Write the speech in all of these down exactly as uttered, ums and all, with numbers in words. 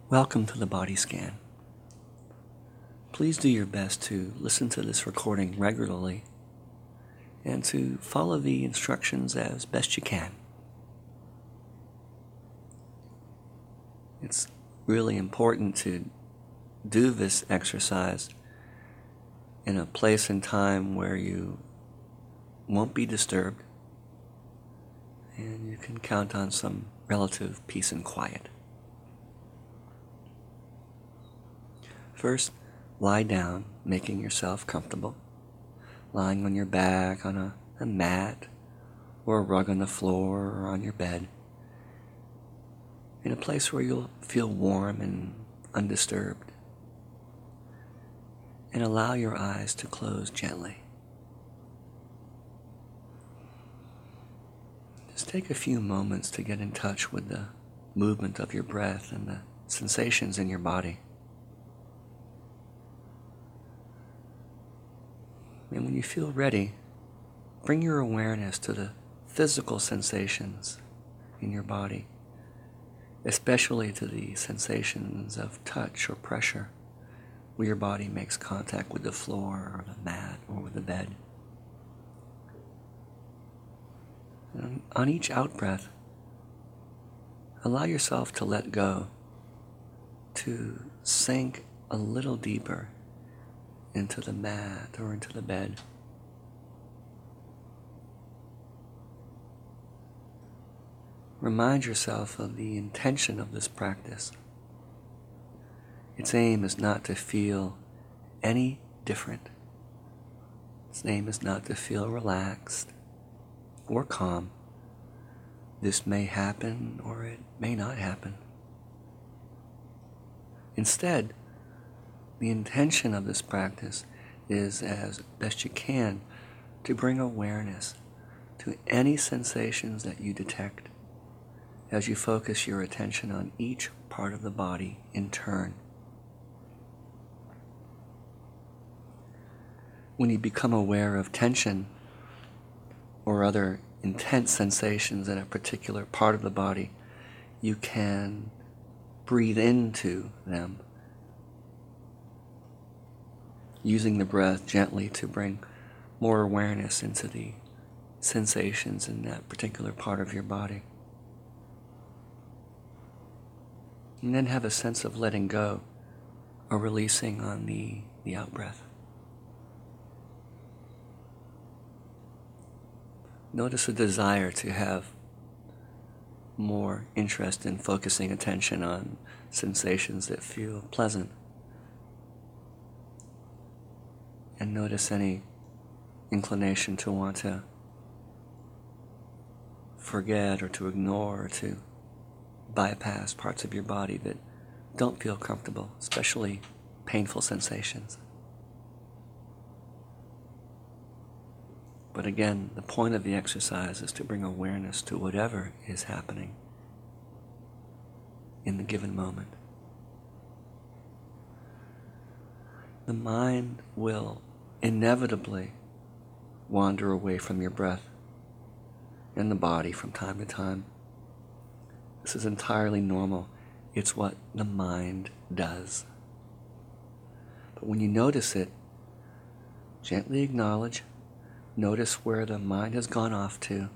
Welcome to the Body Scan. Please do your best to listen to this recording regularly and to follow the instructions as best you can. It's really important to do this exercise in a place and time where you won't be disturbed and you can count on some relative peace and quiet. First, lie down, making yourself comfortable, lying on your back on a, a mat or a rug on the floor or on your bed, in a place where you'll feel warm and undisturbed. And allow your eyes to close gently. Just take a few moments to get in touch with the movement of your breath and the sensations in your body. And when you feel ready, bring your awareness to the physical sensations in your body, especially to the sensations of touch or pressure, where your body makes contact with the floor or the mat or with the bed. And on each out-breath, allow yourself to let go, to sink a little deeper into the mat or into the bed. Remind yourself of the intention of this practice. Its aim is not to feel any different. Its aim is not to feel relaxed or calm. This may happen or it may not happen. Instead, the intention of this practice is, as best you can, to bring awareness to any sensations that you detect as you focus your attention on each part of the body in turn. When you become aware of tension or other intense sensations in a particular part of the body, you can breathe into them, using the breath gently to bring more awareness into the sensations in that particular part of your body. And then have a sense of letting go or releasing on the, the out-breath. Notice a desire to have more interest in focusing attention on sensations that feel pleasant. And notice any inclination to want to forget or to ignore or to bypass parts of your body that don't feel comfortable, especially painful sensations. But again, the point of the exercise is to bring awareness to whatever is happening in the given moment. The mind will inevitably wander away from your breath and the body from time to time. This is entirely normal. It's what the mind does. But when you notice it, gently acknowledge, notice where the mind has gone off to,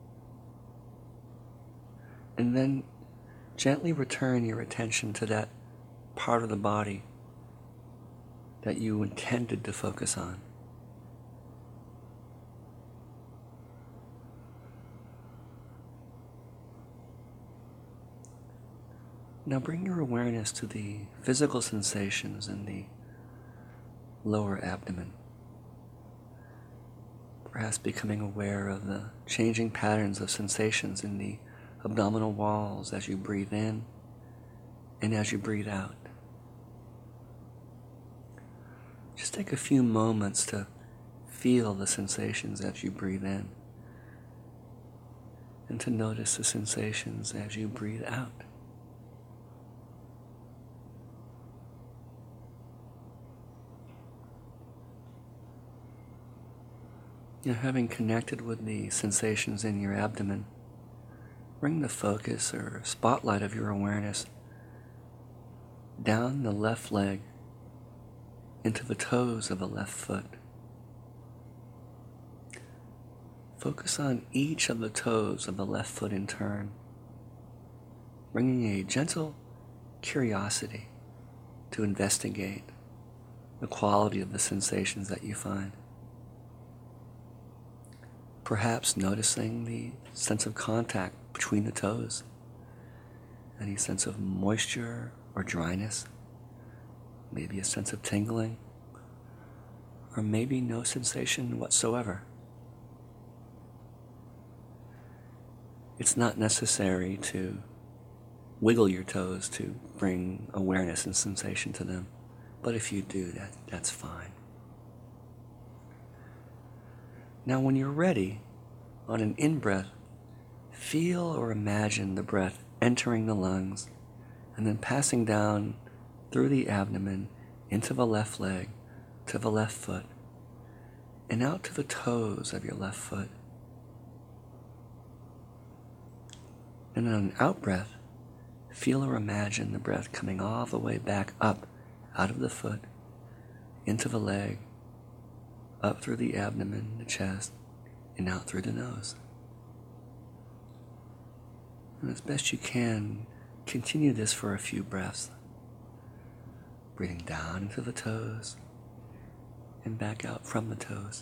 and then gently return your attention to that part of the body that you intended to focus on. Now bring your awareness to the physical sensations in the lower abdomen. Perhaps becoming aware of the changing patterns of sensations in the abdominal walls as you breathe in and as you breathe out. Just take a few moments to feel the sensations as you breathe in and to notice the sensations as you breathe out. Now, having connected with the sensations in your abdomen, bring the focus or spotlight of your awareness down the left leg into the toes of the left foot. Focus on each of the toes of the left foot in turn, bringing a gentle curiosity to investigate the quality of the sensations that you find. Perhaps noticing the sense of contact between the toes, any sense of moisture or dryness, maybe a sense of tingling, or maybe no sensation whatsoever. It's not necessary to wiggle your toes to bring awareness and sensation to them, but if you do, that, that's fine. Now when you're ready, on an in-breath, feel or imagine the breath entering the lungs and then passing down through the abdomen into the left leg, to the left foot, and out to the toes of your left foot. And on an out-breath, feel or imagine the breath coming all the way back up out of the foot, into the leg, up through the abdomen, the chest, and out through the nose. And as best you can, continue this for a few breaths, breathing down into the toes and back out from the toes.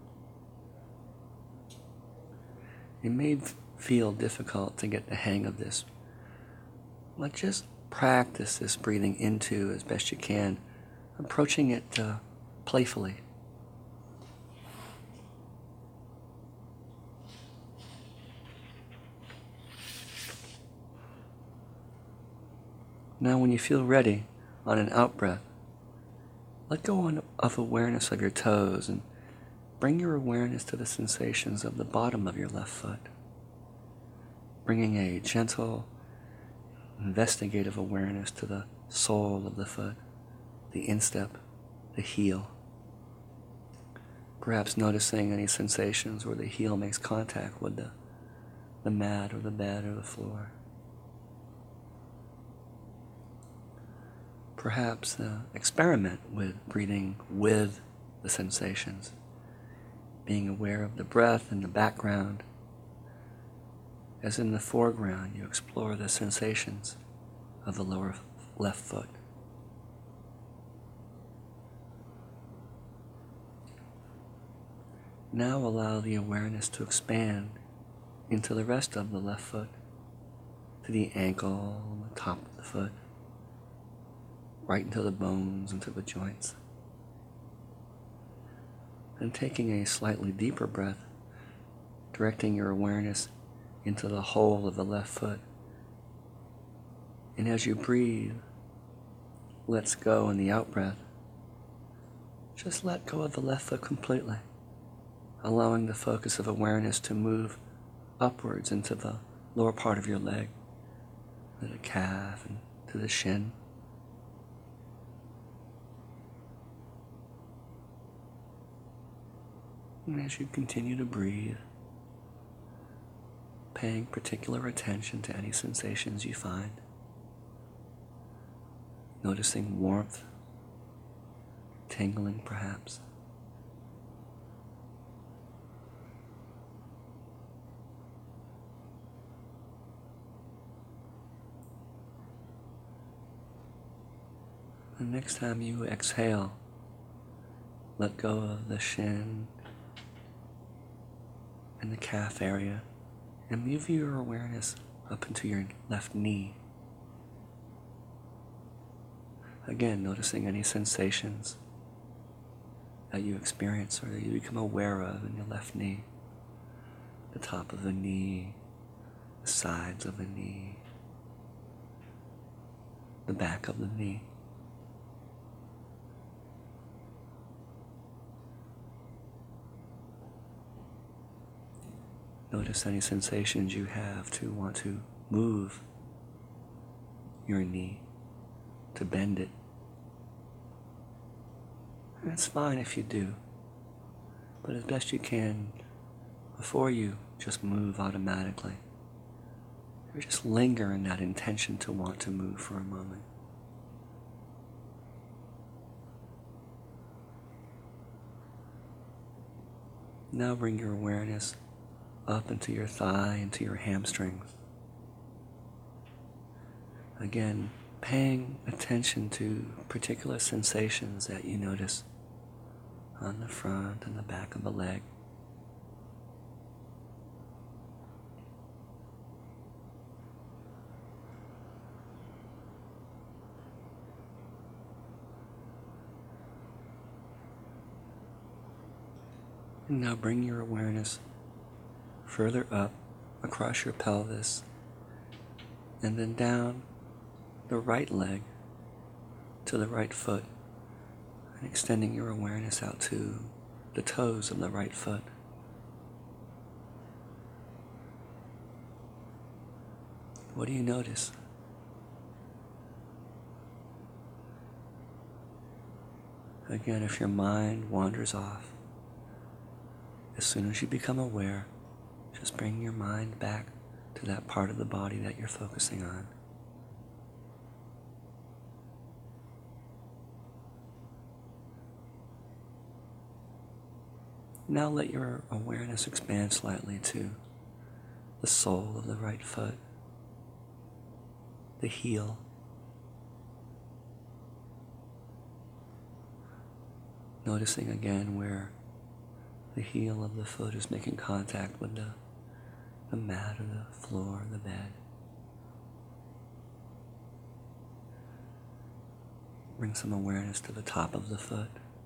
It may feel difficult to get the hang of this, but just practice this breathing into as best you can, approaching it uh, playfully. Now when you feel ready, on an out-breath, let go on, of awareness of your toes and bring your awareness to the sensations of the bottom of your left foot, bringing a gentle, investigative awareness to the sole of the foot, the instep, the heel. Perhaps noticing any sensations where the heel makes contact with the, the mat or the bed or the floor. Perhaps uh, experiment with breathing with the sensations, being aware of the breath in the background, as in the foreground you explore the sensations of the lower left foot. Now allow the awareness to expand into the rest of the left foot, to the ankle, the top of the foot, right into the bones, into the joints. And taking a slightly deeper breath, directing your awareness into the whole of the left foot. And as you breathe, let's go in the out-breath. Just let go of the left foot completely, allowing the focus of awareness to move upwards into the lower part of your leg, to the calf and to the shin. And as you continue to breathe, paying particular attention to any sensations you find, noticing warmth, tingling perhaps. The next time you exhale, let go of the shin and the calf area and move your awareness up into your left knee. Again, noticing any sensations that you experience or that you become aware of in your left knee, the top of the knee, the sides of the knee, the back of the knee. Notice any sensations you have to want to move your knee, to bend it. And it's fine if you do, but as best you can, before you just move automatically, or just linger in that intention to want to move for a moment. Now bring your awareness up into your thigh, into your hamstrings. Again, paying attention to particular sensations that you notice on the front and the back of the leg. And now bring your awareness further up across your pelvis and then down the right leg to the right foot, and extending your awareness out to the toes of the right foot. What do you notice? Again, if your mind wanders off, as soon as you become aware, just bring your mind back to that part of the body that you're focusing on. Now let your awareness expand slightly to the sole of the right foot, the heel, noticing again where the heel of the foot is making contact with the, the mat or the floor, the bed. Bring some awareness to the top of the foot.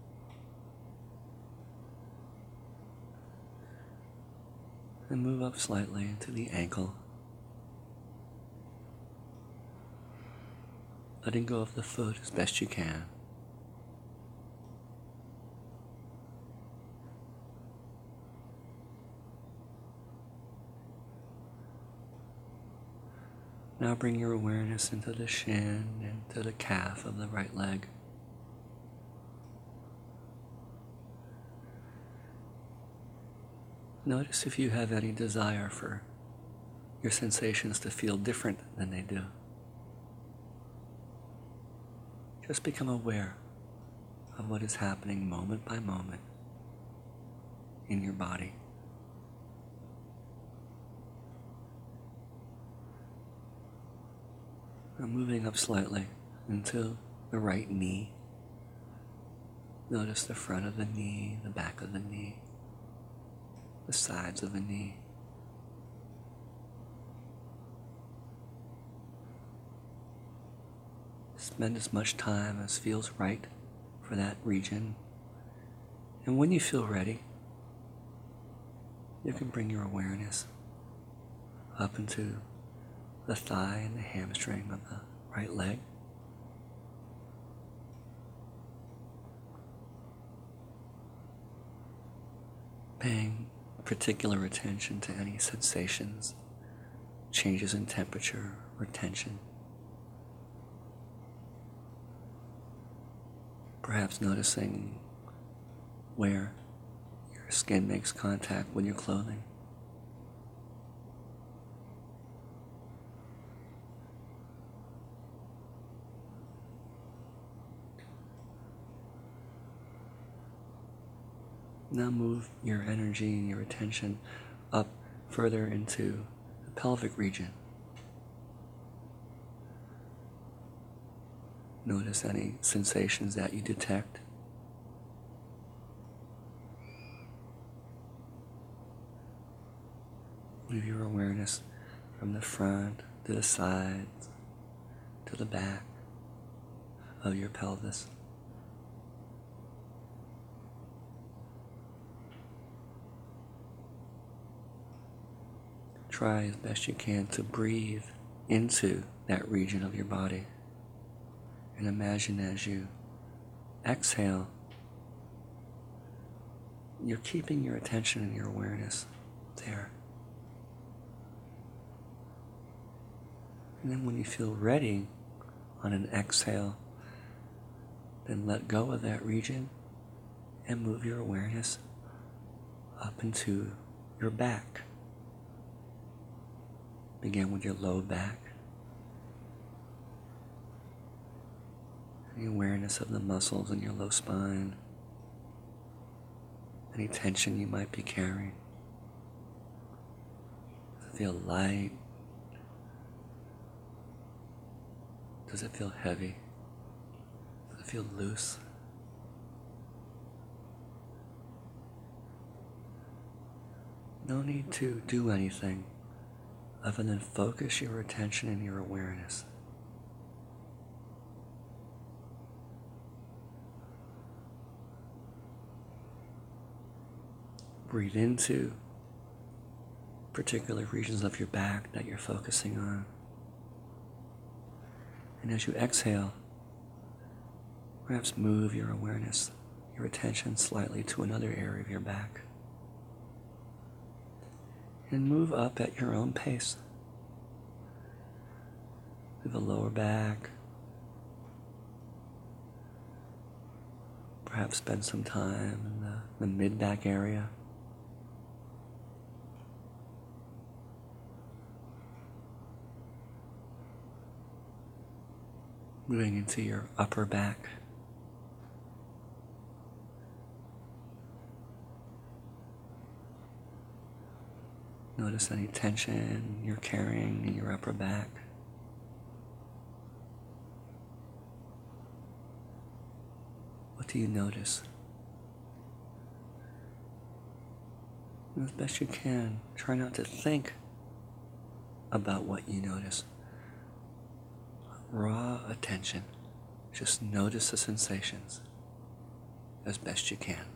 And move up slightly into the ankle. Letting go of the foot as best you can. Now bring your awareness into the shin and to the calf of the right leg. Notice if you have any desire for your sensations to feel different than they do. Just become aware of what is happening moment by moment in your body. Now moving up slightly into the right knee. Notice the front of the knee, the back of the knee, the sides of the knee. Spend as much time as feels right for that region. And when you feel ready, you can bring your awareness up into the thigh and the hamstring of the right leg. Paying particular attention to any sensations, changes in temperature or tension. Perhaps noticing where your skin makes contact with your clothing. Now move your energy and your attention up further into the pelvic region. Notice any sensations that you detect. Move your awareness from the front to the sides to the back of your pelvis. Try as best you can to breathe into that region of your body. And imagine as you exhale, you're keeping your attention and your awareness there. And then when you feel ready on an exhale, then let go of that region and move your awareness up into your back. Begin with your low back. The awareness of the muscles in your low spine. any tension you might be carrying. Does it feel light? Does it feel heavy? Does it feel loose? No need to do anything other than focus your attention and your awareness. Breathe into particular regions of your back that you're focusing on. And as you exhale, perhaps move your awareness, your attention slightly to another area of your back. And move up at your own pace. To the lower back. Perhaps spend some time in the, the mid-back area. Moving into your upper back. Notice any tension you're carrying in your upper back. What do you notice? And as best you can, try not to think about what you notice. Raw attention. Just notice the sensations as best you can.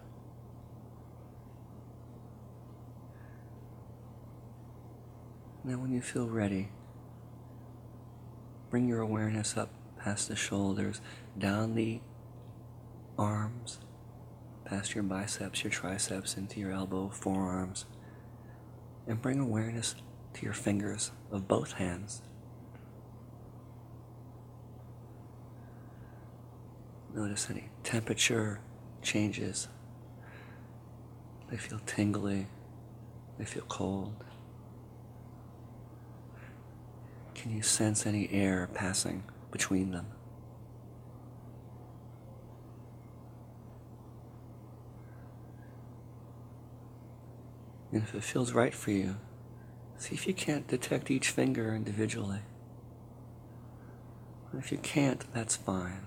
Now when you feel ready, bring your awareness up past the shoulders, down the arms, past your biceps, your triceps, into your elbow, forearms, and bring awareness to your fingers of both hands. Notice any temperature changes. They feel tingly, they feel cold. Can you sense any air passing between them? And if it feels right for you, see if you can't detect each finger individually. If you can't, that's fine.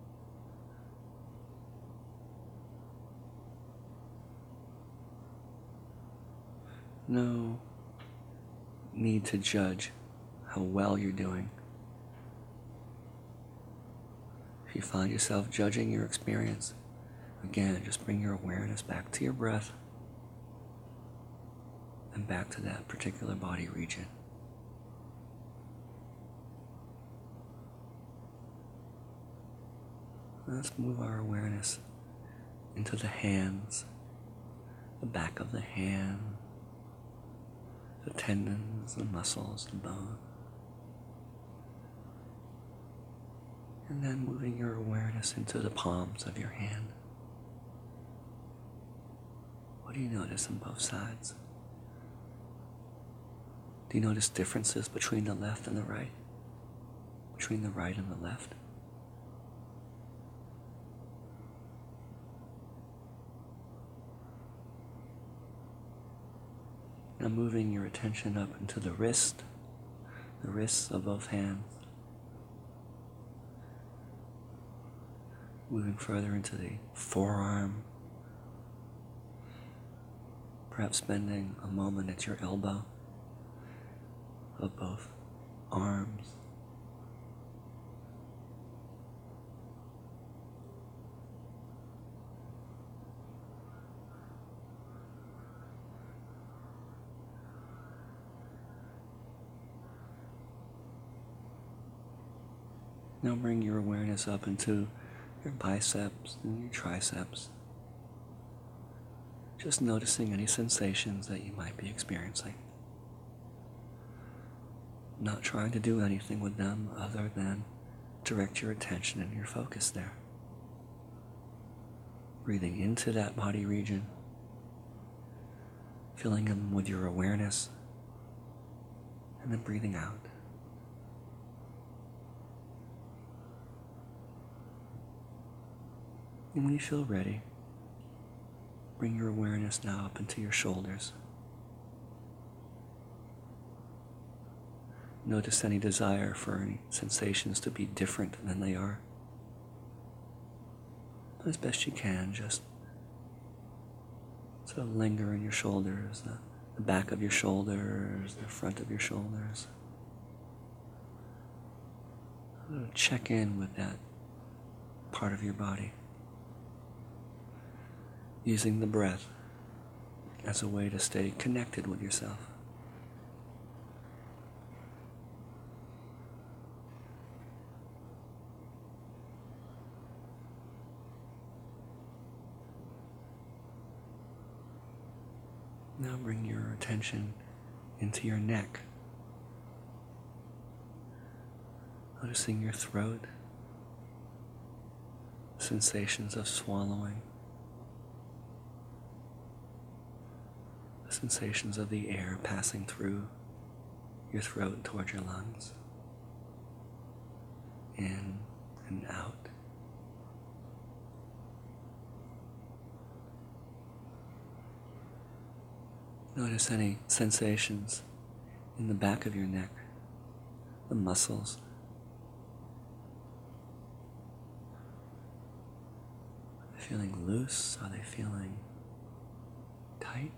No need to judge how well you're doing. If you find yourself judging your experience, again, just bring your awareness back to your breath and back to that particular body region. Let's move our awareness into the hands, the back of the hand, the tendons, the muscles, the bone. And then moving your awareness into the palms of your hand. What do you notice on both sides? Do you notice differences between the left and the right? Between the right and the left? Now moving your attention up into the wrist, the wrists of both hands. Moving further into the forearm. Perhaps spending a moment at your elbow of both arms. Now bring your awareness up into your biceps and your triceps. Just noticing any sensations that you might be experiencing. Not trying to do anything with them other than direct your attention and your focus there. Breathing into that body region, filling them with your awareness, and then breathing out. And when you feel ready, Bring your awareness now up into your shoulders. Notice any desire for any sensations to be different than they are. As best you can, just sort of linger in your shoulders, the, the back of your shoulders, the front of your shoulders. Sort of check in with that part of your body, using the breath as a way to stay connected with yourself. Now bring your attention into your neck, noticing your throat, sensations of swallowing, the sensations of the air passing through your throat toward your lungs, in and out. Notice any sensations in the back of your neck, the muscles. Are they feeling loose? Are they feeling tight?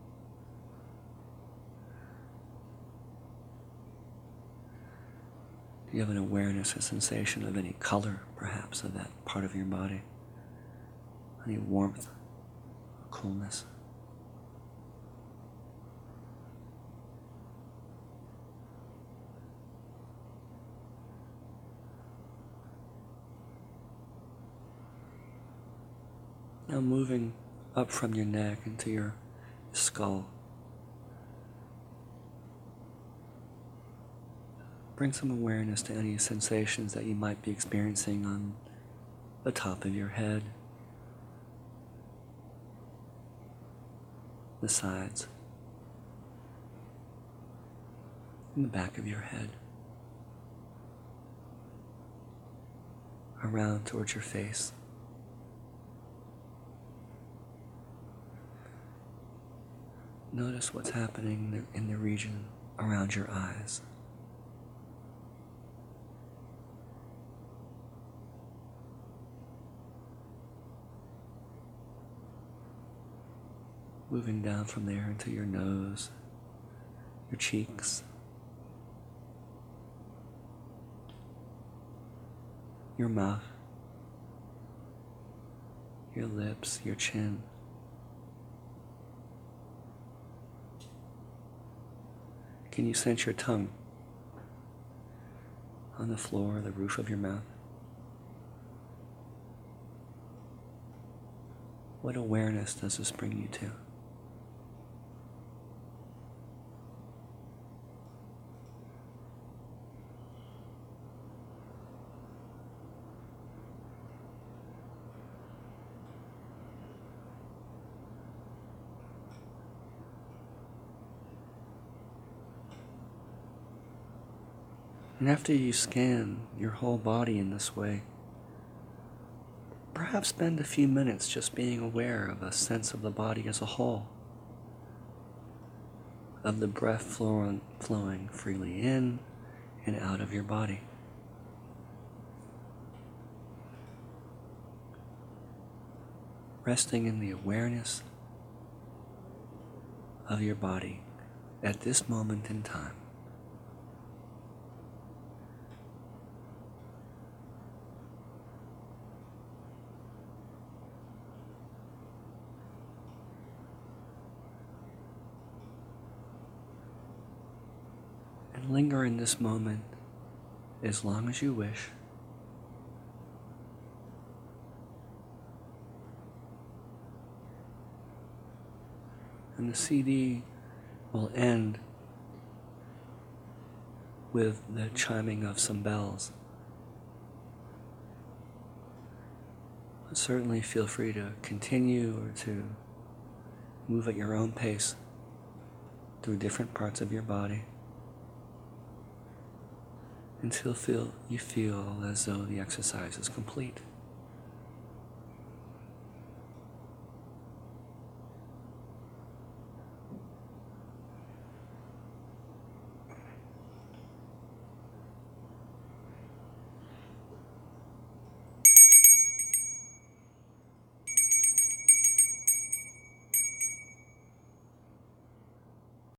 Do you have an awareness, a sensation of any color, perhaps, of that part of your body? Any warmth, or coolness? Now moving up from your neck into your skull. Bring some awareness to any sensations that you might be experiencing on the top of your head, the sides, in the back of your head, around towards your face. Notice what's happening in the region around your eyes. Moving down from there into your nose, your cheeks, your mouth, your lips, your chin. Can you sense your tongue on the floor, the roof of your mouth? What awareness does this bring you to? And after you scan your whole body in this way, perhaps spend a few minutes just being aware of a sense of the body as a whole, of the breath flowing, flowing freely in and out of your body. Resting in the awareness of your body at this moment in time. And linger in this moment as long as you wish. And the C D will end with the chiming of some bells. But certainly feel free to continue or to move at your own pace through different parts of your body until feel, you feel as though the exercise is complete.